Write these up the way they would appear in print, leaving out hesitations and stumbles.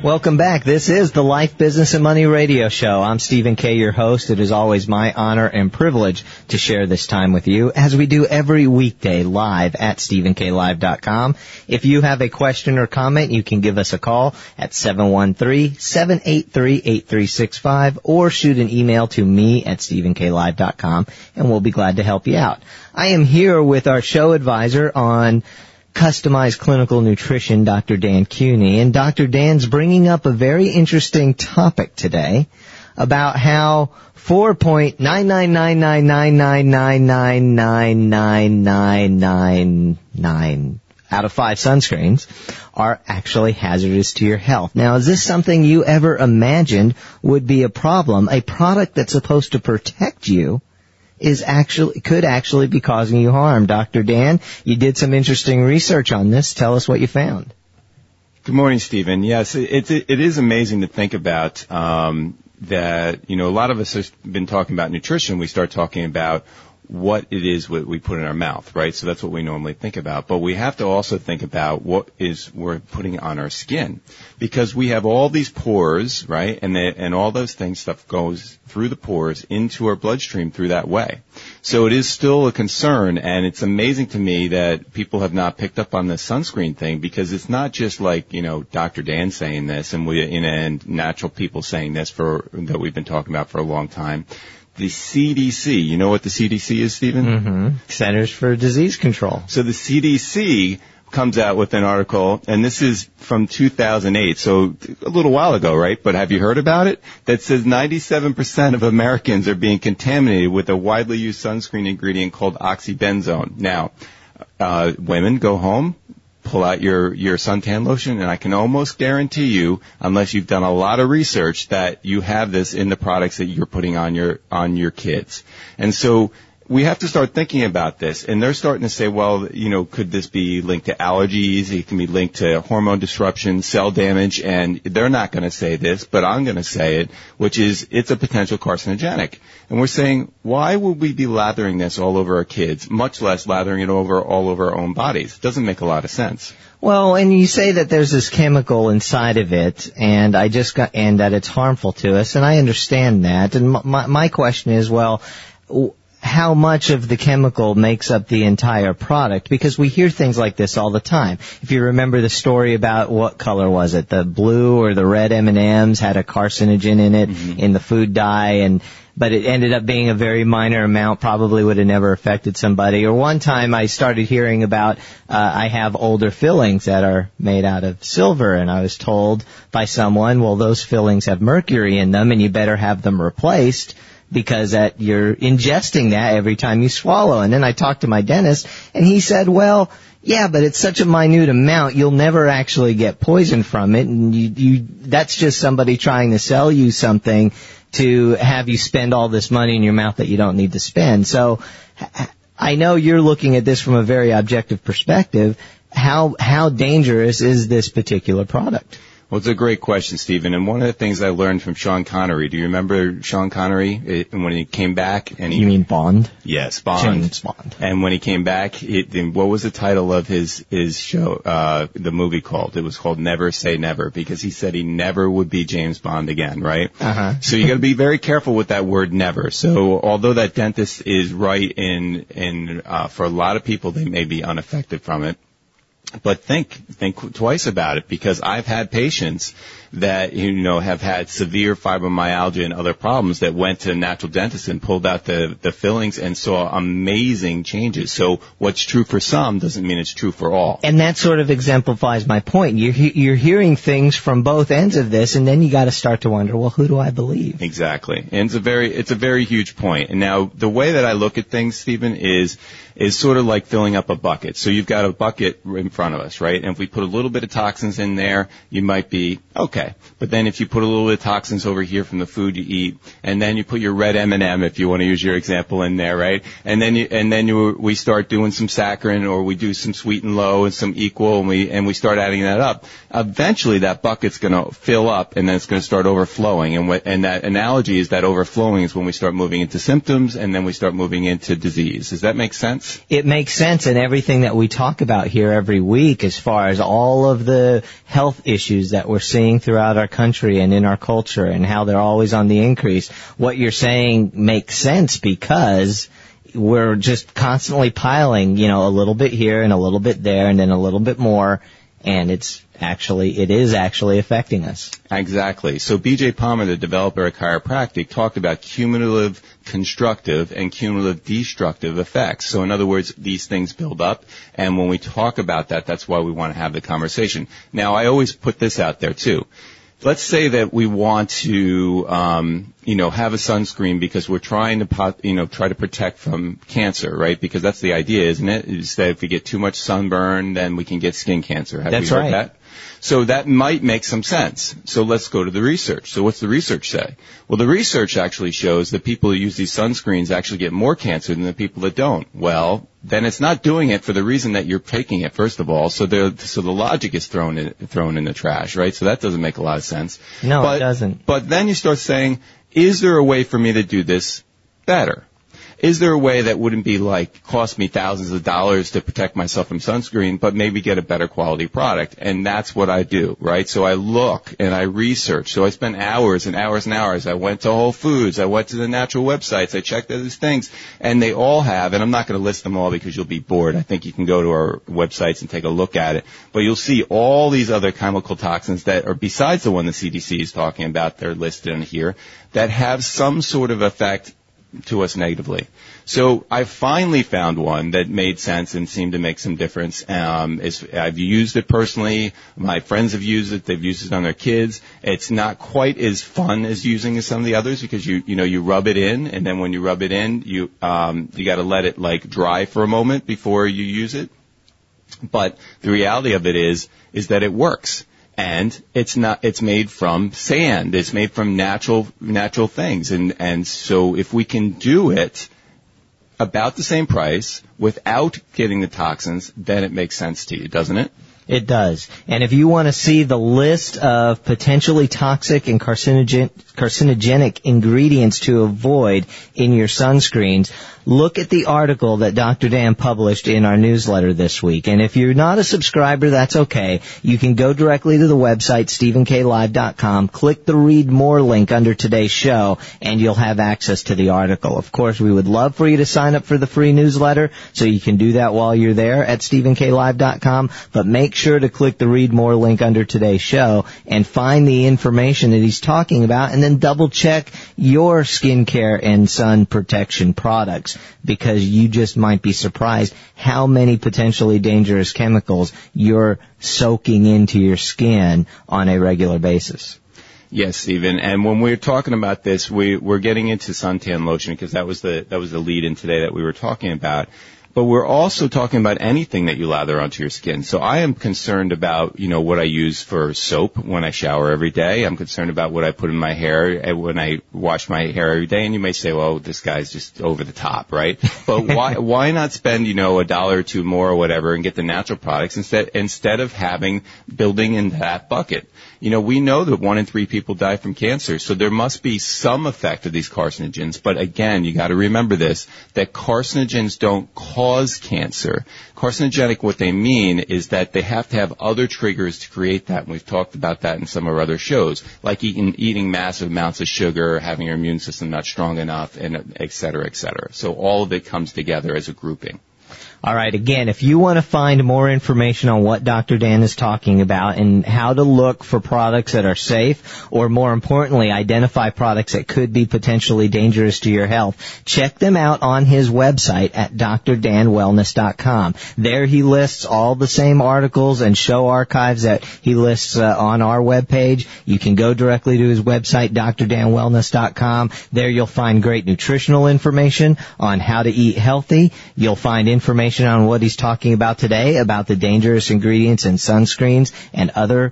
Welcome back. This is the Life, Business, and Money Radio Show. I'm Stephen K., your host. It is always my honor and privilege to share this time with you, as we do every weekday live at StephenKLive.com. If you have a question or comment, you can give us a call at 713-783-8365 or shoot an email to me at StephenKLive.com, and we'll be glad to help you out. I am here with our show advisor on customized clinical nutrition, Dr. Dan Cuney, and Dr. Dan's bringing up a very interesting topic today about how 4.99999999999 out of 5 sunscreens are actually hazardous to your health. Now, is this something you ever imagined would be a problem? A product that's supposed to protect you could actually be causing you harm. Dr. Dan, you did some interesting research on this. Tell us what you found. Good morning, Stephen. Yes, it is amazing to think about that. A lot of us have been talking about nutrition. We start talking about what it is we put in our mouth, right? So that's what we normally think about. But we have to also think about what we're putting on our skin, because we have all these pores, right? And all those stuff goes through the pores into our bloodstream through that way. So it is still a concern, and it's amazing to me that people have not picked up on this sunscreen thing, because it's not just like, Dr. Dan saying this and natural people saying this that we've been talking about for a long time. The CDC, you know what the CDC is, Stephen? Mm-hmm. Centers for Disease Control. So the CDC comes out with an article, and this is from 2008, so a little while ago, right? But have you heard about it? That says 97% of Americans are being contaminated with a widely used sunscreen ingredient called oxybenzone. Now, women, go home, pull out your suntan lotion, and I can almost guarantee you, unless you've done a lot of research, that you have this in the products that you're putting on your kids. And so we have to start thinking about this. And they're starting to say, well, could this be linked to allergies? It can be linked to hormone disruption, cell damage. And they're not going to say this, but I'm going to say it, which is it's a potential carcinogenic. And we're saying, why would we be lathering this all over our kids, much less lathering it all over our own bodies? It doesn't make a lot of sense. Well, and you say that there's this chemical inside of it, and that it's harmful to us, and I understand that. And my question is, well, how much of the chemical makes up the entire product? Because we hear things like this all the time. If you remember the story about, what color was it? The blue or the red M&Ms had a carcinogen in it, mm-hmm. in the food dye, but it ended up being a very minor amount, probably would have never affected somebody. Or one time I started hearing about, I have older fillings that are made out of silver, and I was told by someone, well, those fillings have mercury in them, and you better have them replaced, because you're ingesting that every time you swallow. And then I talked to my dentist, and he said, well, yeah, but it's such a minute amount, you'll never actually get poisoned from it, and that's just somebody trying to sell you something to have you spend all this money in your mouth that you don't need to spend. So I know you're looking at this from a very objective perspective. How dangerous is this particular product? Well, it's a great question, Stephen. And one of the things I learned from Sean Connery, do you remember Sean Connery when he came back? You mean Bond? Yes, Bond. James Bond. And when he came back, what was the title of his show, the movie called? It was called Never Say Never, because he said he never would be James Bond again, right? Uh-huh. So you got to be very careful with that word never. So although that dentist is right in for a lot of people, they may be unaffected from it. But think twice about it, because I've had patients that, have had severe fibromyalgia and other problems that went to a natural dentist and pulled out the fillings and saw amazing changes. So what's true for some doesn't mean it's true for all. And that sort of exemplifies my point. You're hearing things from both ends of this, and then you got to start to wonder, well, who do I believe? Exactly. And it's a very huge point. And now the way that I look at things, Stephen, is sort of like filling up a bucket. So you've got a bucket in front of us, right? And if we put a little bit of toxins in there, you might be okay. But then if you put a little bit of toxins over here from the food you eat, and then you put your red M&M, if you want to use your example, in there, right? And then we start doing some saccharin, or we do some sweet and low and some equal, and we start adding that up. Eventually that bucket's going to fill up, and then it's going to start overflowing. And that analogy is that overflowing is when we start moving into symptoms, and then we start moving into disease. Does that make sense? It makes sense, and everything that we talk about here every week as far as all of the health issues that we're seeing throughout our country and in our culture and how they're always on the increase. What you're saying makes sense because we're just constantly piling, a little bit here and a little bit there and then a little bit more, and it is actually affecting us. Exactly. So B.J. Palmer, the developer at Chiropractic, talked about cumulative constructive and cumulative destructive effects. So in other words, these things build up, and when we talk about that, that's why we want to have the conversation. Now, I always put this out there too. Let's say that we want to, have a sunscreen because we're trying to, try to protect from cancer, right? Because that's the idea, isn't it? Is that if we get too much sunburn, then we can get skin cancer. Have you heard that? So that might make some sense. So let's go to the research. So what's the research say? Well, the research actually shows that people who use these sunscreens actually get more cancer than the people that don't. Well, then it's not doing it for the reason that you're taking it, first of all. So the logic is thrown in the trash, right? So that doesn't make a lot of sense. No, it doesn't. But then you start saying, is there a way for me to do this better? Is there a way that wouldn't be cost me thousands of dollars to protect myself from sunscreen, but maybe get a better quality product? And that's what I do, right? So I look and I research. So I spend hours and hours and hours. I went to Whole Foods. I went to the natural websites. I checked these things. And they all have, and I'm not going to list them all because you'll be bored. I think you can go to our websites and take a look at it. But you'll see all these other chemical toxins that are besides the one the CDC is talking about, they're listed in here, that have some sort of effect to us negatively. So I finally found one that made sense and seemed to make some difference. I've used it personally. My friends have used it. They've used it on their kids. It's not quite as fun as using some of the others because you rub it in, and then when you rub it in, you got to let it dry for a moment before you use it. But the reality of it is that it works. And it's made from sand. It's made from natural things. And so if we can do it about the same price without getting the toxins, then it makes sense to you, doesn't it? It does. And if you want to see the list of potentially toxic and carcinogenic ingredients to avoid in your sunscreens, look at the article that Dr. Dan published in our newsletter this week. And if you're not a subscriber, that's okay. You can go directly to the website, StephenKLive.com, click the Read More link under today's show, and you'll have access to the article. Of course, we would love for you to sign up for the free newsletter, so you can do that while you're there at StephenKLive.com, but make sure to click the Read More link under today's show and find the information that he's talking about, and then double check your skincare and sun protection products, because you just might be surprised how many potentially dangerous chemicals you're soaking into your skin on a regular basis. Yes, Stephen. And when we're talking about this, we're getting into suntan lotion because that was the lead in today that we were talking about. But we're also talking about anything that you lather onto your skin. So I am concerned about, what I use for soap when I shower every day. I'm concerned about what I put in my hair when I wash my hair every day. And you may say, well, this guy's just over the top, right? But why not spend, $1 or $2 more or whatever and get the natural products instead of building in that bucket? We know that 1 in 3 people die from cancer, so there must be some effect of these carcinogens. But again, you got to remember this, that carcinogens don't cause cancer. Carcinogenic, what they mean is that they have to have other triggers to create that, and we've talked about that in some of our other shows, like eating massive amounts of sugar, having your immune system not strong enough, and et cetera, et cetera. So all of it comes together as a grouping. All right, again, if you want to find more information on what Dr. Dan is talking about and how to look for products that are safe, or more importantly, identify products that could be potentially dangerous to your health, check them out on his website at drdanwellness.com. There he lists all the same articles and show archives that he lists on our webpage. You can go directly to his website, drdanwellness.com. There you'll find great nutritional information on how to eat healthy. You'll find information on what he's talking about today, about the dangerous ingredients in sunscreens and other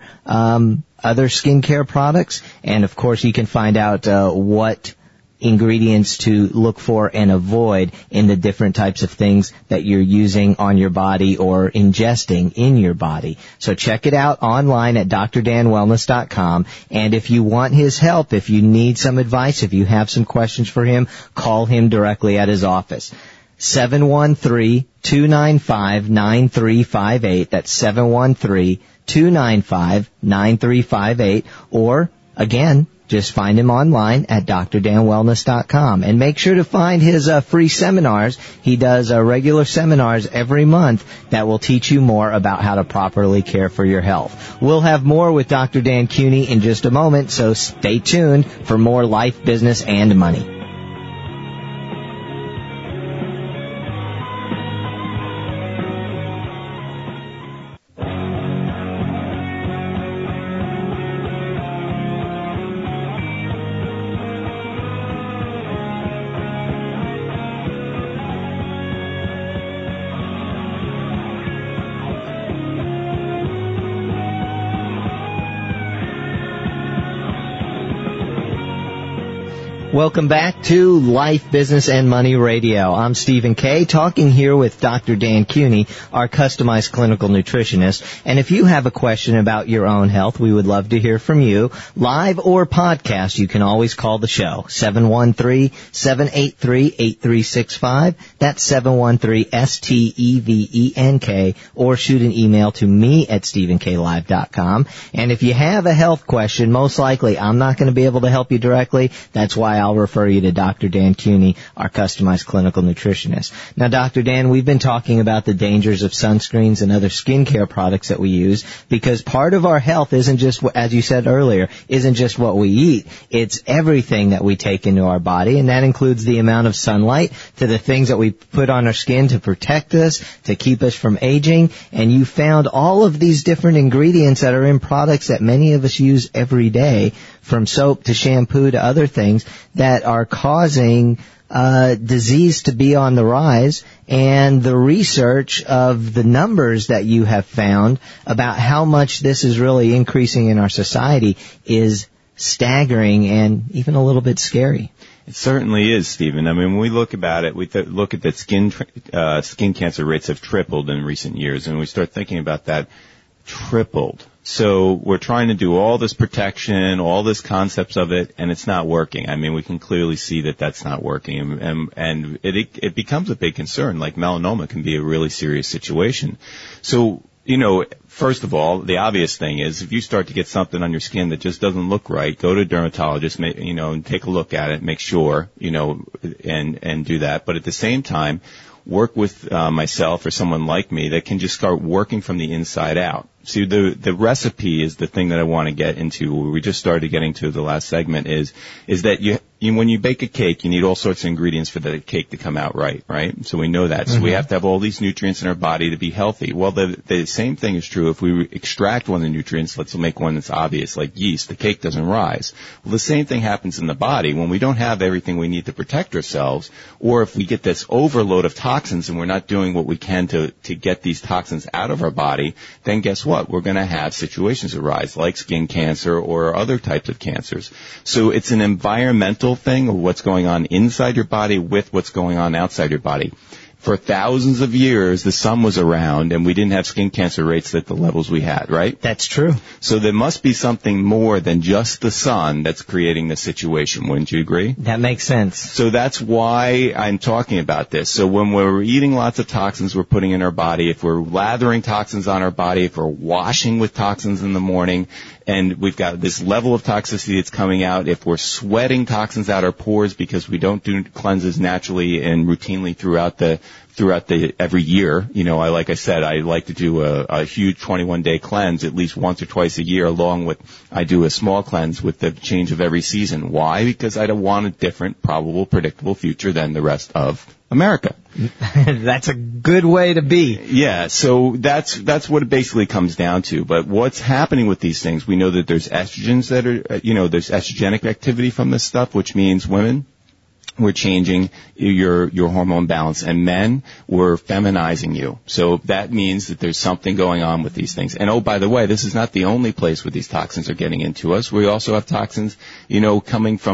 skincare products. And of course, you can find out what ingredients to look for and avoid in the different types of things that you're using on your body or ingesting in your body. So check it out online at drdanwellness.com. And if you want his help, if you need some advice, if you have some questions for him, call him directly at his office. 713-295-9358. That's 713-295-9358. Or, again, just find him online at drdanwellness.com. And make sure to find his free seminars. He does regular seminars every month that will teach you more about how to properly care for your health. We'll have more with Dr. Dan Cuny in just a moment, so stay tuned for more life, business, and money. Welcome back to Life, Business, and Money Radio. I'm Stephen Kay, talking here with Dr. Dan Cuny, our customized clinical nutritionist. And if you have a question about your own health, we would love to hear from you. Live or podcast, you can always call the show, 713-783-8365. That's 713-STEVENK, or shoot an email to me at stephenklive.com. And if you have a health question, most likely I'm not going to be able to help you directly. That's why I'll refer you to Dr. Dan Cuny, our customized clinical nutritionist. Now, Dr. Dan, we've been talking about the dangers of sunscreens and other skincare products that we use, because part of our health isn't just, as you said earlier, isn't just what we eat. It's everything that we take into our body, and that includes the amount of sunlight to the things that we put on our skin to protect us, to keep us from aging. And you found all of these different ingredients that are in products that many of us use every day, from soap to shampoo to other things, that are causing disease to be on the rise. And the research of the numbers that you have found about how much this is really increasing in our society is staggering and even a little bit scary. It certainly is, Stephen. I mean, when we look about it, we look at that skin cancer rates have tripled in recent years, and we start thinking about that, tripled. So we're trying to do all this protection, all this concepts of it, and it's not working. I mean, we can clearly see that that's not working, and it becomes a big concern. Like melanoma can be a really serious situation. So, you know, first of all, the obvious thing is if you start to get something on your skin that just doesn't look right, go to a dermatologist, you know, and take a look at it, make sure, you know, and do that. But at the same time, work with myself or someone like me that can just start working from the inside out. See, the recipe is the thing that I want to get into. We just started getting to the last segment is that you when you bake a cake, you need all sorts of ingredients for the cake to come out right? So we know that. So we have to have all these nutrients in our body to be healthy. Well, the same thing is true if we extract one of the nutrients. Let's make one that's obvious, like yeast. The cake doesn't rise. Well, the same thing happens in the body when we don't have everything we need to protect ourselves, or if we get this overload of toxins and we're not doing what we can to get these toxins out of our body, then guess what? We're going to have situations arise like skin cancer or other types of cancers. So it's an environmental thing of what's going on inside your body with what's going on outside your body. For thousands of years, the sun was around, and we didn't have skin cancer rates at the levels we had, right? That's true. So there must be something more than just the sun that's creating the situation. Wouldn't you agree? That makes sense. So that's why I'm talking about this. So when we're eating lots of toxins we're putting in our body, if we're lathering toxins on our body, if we're washing with toxins in the morning, and we've got this level of toxicity that's coming out, if we're sweating toxins out our pores because we don't do cleanses naturally and routinely throughout the every year, you know, I like to do a huge 21-day cleanse at least once or twice a year, along with I do a small cleanse with the change of every season. Why? Because I don't want a different, probable, predictable future than the rest of America. That's a good way to be. Yeah, so that's what it basically comes down to. But what's happening with these things, we know that there's estrogens that are, there's estrogenic activity from this stuff, which means women, we're changing your hormone balance, and men, we're feminizing you. So that means that there's something going on with these things. And oh, by the way, this is not the only place where these toxins are getting into us. We also have toxins, coming from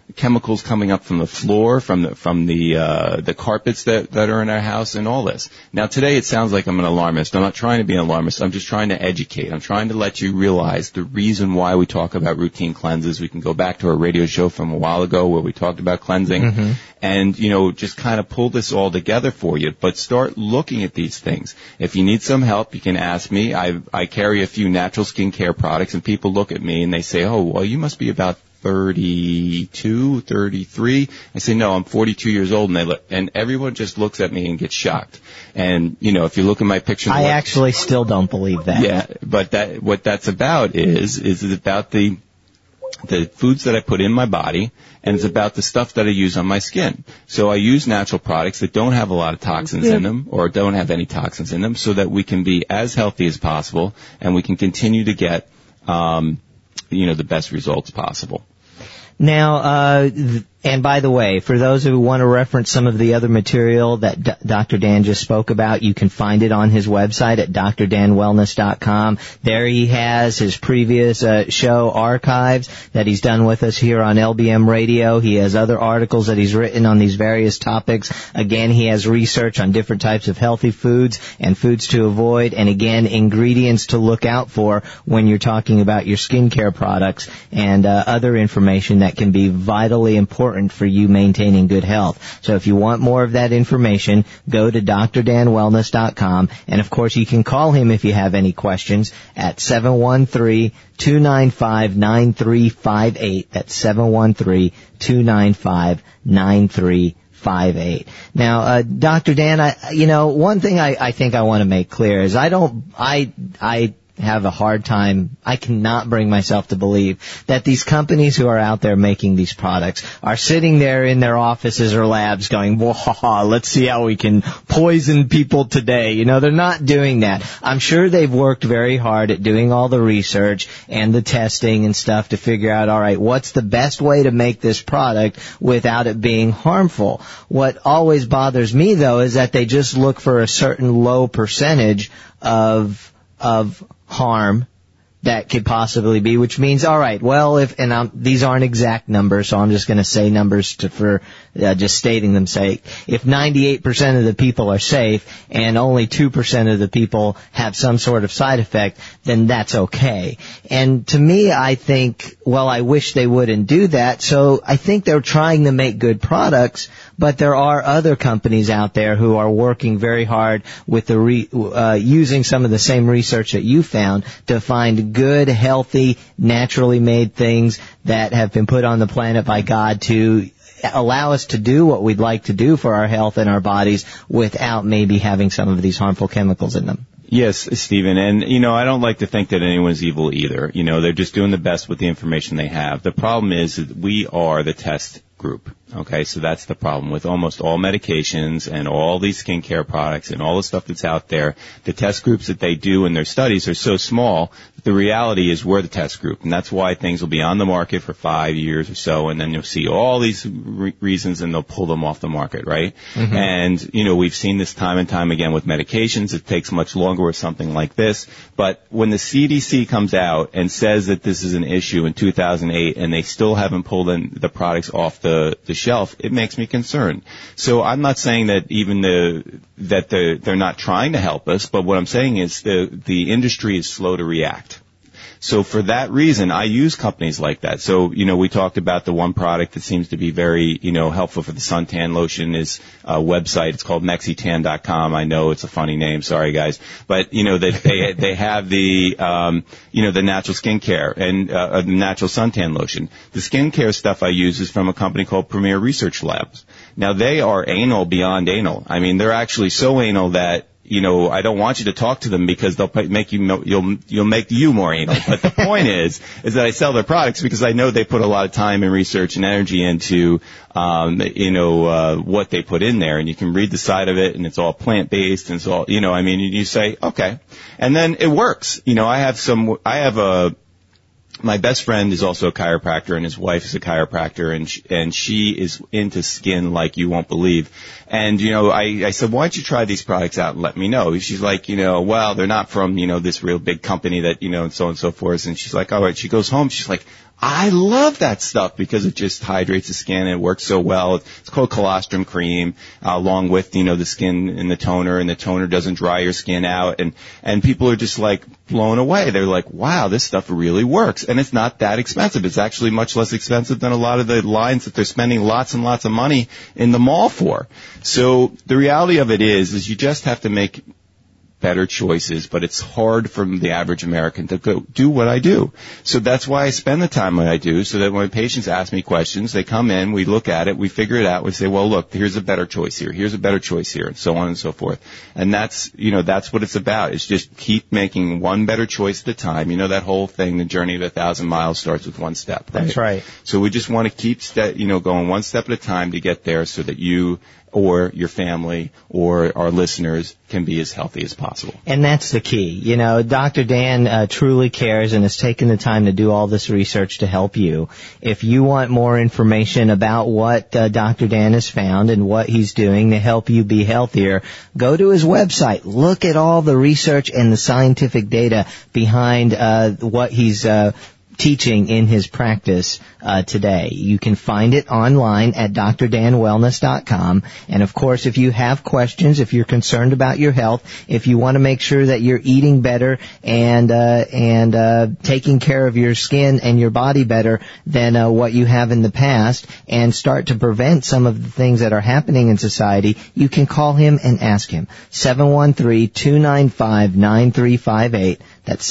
chemicals coming up from the floor, from the carpets that are in our house, and all this. Now today it sounds like I'm an alarmist. I'm not trying to be an alarmist. I'm just trying to educate. I'm trying to let you realize the reason why we talk about routine cleanses. We can go back to our radio show from a while ago where we talked about cleansing, and just kind of pull this all together for you. But start looking at these things. If you need some help, you can ask me. I carry a few natural skincare products, and people look at me and they say, "Oh, well, you must be about 32, 33. I say, no, I'm 42 years old, and everyone just looks at me and gets shocked. And, if you look at my picture. I actually still don't believe that. Yeah, but what that's about is about the foods that I put in my body, and it's about the stuff that I use on my skin. So I use natural products that don't have a lot of toxins in them, or don't have any toxins in them, so that we can be as healthy as possible, and we can continue to get, the best results possible. Now, and by the way, for those who want to reference some of the other material that Dr. Dan just spoke about, you can find it on his website at drdanwellness.com. There he has his previous show archives that he's done with us here on LBM Radio. He has other articles that he's written on these various topics. Again, he has research on different types of healthy foods and foods to avoid, and again, ingredients to look out for when you're talking about your skincare products and other information that can be vitally important for you maintaining good health. So if you want more of that information, go to drdanwellness.com, and of course you can call him if you have any questions at 713-295-9358. That's 713-295-9358. Now, Dr. Dan, one thing I think I want to make clear is I have a hard time. I cannot bring myself to believe that these companies who are out there making these products are sitting there in their offices or labs going, "Whoa, let's see how we can poison people today." They're not doing that. I'm sure they've worked very hard at doing all the research and the testing and stuff to figure out, all right, what's the best way to make this product without it being harmful. What always bothers me, though, is that they just look for a certain low percentage of harm that could possibly be, which means, all right, well, these aren't exact numbers, so I'm just going to say numbers for just stating them sake. If 98% of the people are safe and only 2% of the people have some sort of side effect, then that's okay. And to me, I think, well, I wish they wouldn't do that. So I think they're trying to make good products, but there are other companies out there who are working very hard with using some of the same research that you found to find good, healthy, naturally made things that have been put on the planet by God to allow us to do what we'd like to do for our health and our bodies without maybe having some of these harmful chemicals in them. Yes, Stephen, and I don't like to think that anyone's evil either. They're just doing the best with the information they have. The problem is that we are the test group. Okay, so that's the problem with almost all medications and all these skincare products and all the stuff that's out there. The test groups that they do in their studies are so small that the reality is we're the test group, and that's why things will be on the market for 5 years or so, and then you'll see all these reasons and they'll pull them off the market, right? Mm-hmm. And, we've seen this time and time again with medications. It takes much longer with something like this, but when the CDC comes out and says that this is an issue in 2008 and they still haven't pulled in the products off the shelf, it makes me concerned. So I'm not saying that they're not trying to help us, but what I'm saying is the industry is slow to react. So for that reason, I use companies like that. So, we talked about the one product that seems to be very, helpful for the suntan lotion is a website. It's called Mexitan.com. I know it's a funny name. Sorry, guys. But, they have the, the natural skincare and, the natural suntan lotion. The skincare stuff I use is from a company called Premier Research Labs. Now, they are anal beyond anal. I mean, they're actually so anal that, I don't want you to talk to them because they'll make you'll make you more anal. But the point is that I sell their products because I know they put a lot of time and research and energy into, what they put in there. And you can read the side of it and it's all plant-based and it's all, you say, okay. And then it works. My best friend is also a chiropractor, and his wife is a chiropractor, and she is into skin like you won't believe. And, I said, why don't you try these products out and let me know? She's like, well, they're not from, this real big company that, and so on and so forth. And she's like, all right. She goes home. She's like, I love that stuff because it just hydrates the skin and it works so well. It's called colostrum cream, along with, the skin and the toner doesn't dry your skin out. And people are just like blown away. They're like, wow, this stuff really works. And it's not that expensive. It's actually much less expensive than a lot of the lines that they're spending lots and lots of money in the mall for. So the reality of it is you just have to make better choices, but it's hard for the average American to go do what I do. So that's why I spend the time that I do, so that when patients ask me questions, they come in, we look at it, we figure it out, we say, well, look, here's a better choice here, here's a better choice here, and so on and so forth. And that's what it's about. It's just keep making one better choice at a time. That whole thing, the journey of 1,000 miles starts with one step. Right? That's right. So we just want to keep going one step at a time to get there, so that you or your family or our listeners can be as healthy as possible. And that's the key. Dr. Dan truly cares and has taken the time to do all this research to help you. If you want more information about what Dr. Dan has found and what he's doing to help you be healthier, go to his website. Look at all the research and the scientific data behind what he's teaching in his practice today. You can find it online at drdanwellness.com. And of course, if you have questions, if you're concerned about your health, if you want to make sure that you're eating better and taking care of your skin and your body better than what you have in the past, and start to prevent some of the things that are happening in society, you can call him and ask him. 713-295-9358. That's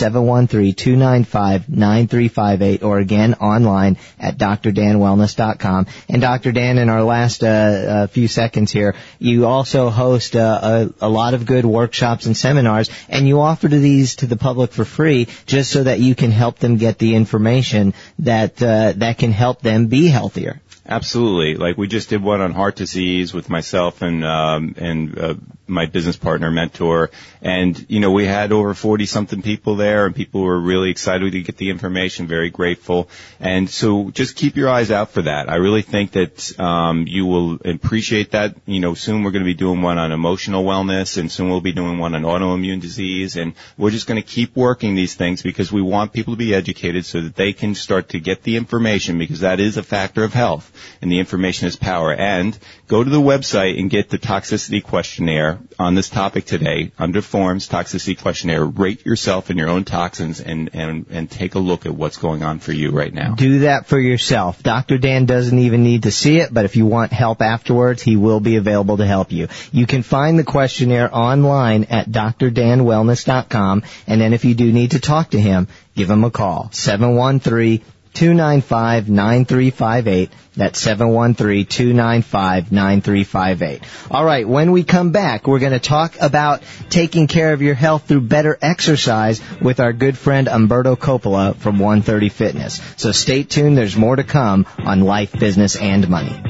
713-295-9358, or again, online at drdanwellness.com. And Dr. Dan, in our last few seconds here, you also host a lot of good workshops and seminars, and you offer these to the public for free, just so that you can help them get the information that can help them be healthier. Absolutely. Like we just did one on heart disease with myself and my business partner, mentor. And, we had over 40-something people there, and people were really excited to get the information, very grateful. And so just keep your eyes out for that. I really think that you will appreciate that. Soon we're going to be doing one on emotional wellness, and soon we'll be doing one on autoimmune disease. And we're just going to keep working these things because we want people to be educated so that they can start to get the information, because that is a factor of health. And the information is power. And go to the website and get the toxicity questionnaire on this topic today. Under forms, toxicity questionnaire. Rate yourself and your own toxins and take a look at what's going on for you right now. Do that for yourself. Dr. Dan doesn't even need to see it, but if you want help afterwards, he will be available to help you. You can find the questionnaire online at drdanwellness.com. And then if you do need to talk to him, give him a call. 713-295-9358. That's 713-295-9358. All right, when we come back, we're going to talk about taking care of your health through better exercise with our good friend Umberto Coppola from 130 Fitness. So stay tuned. There's more to come on Life, Business, and Money.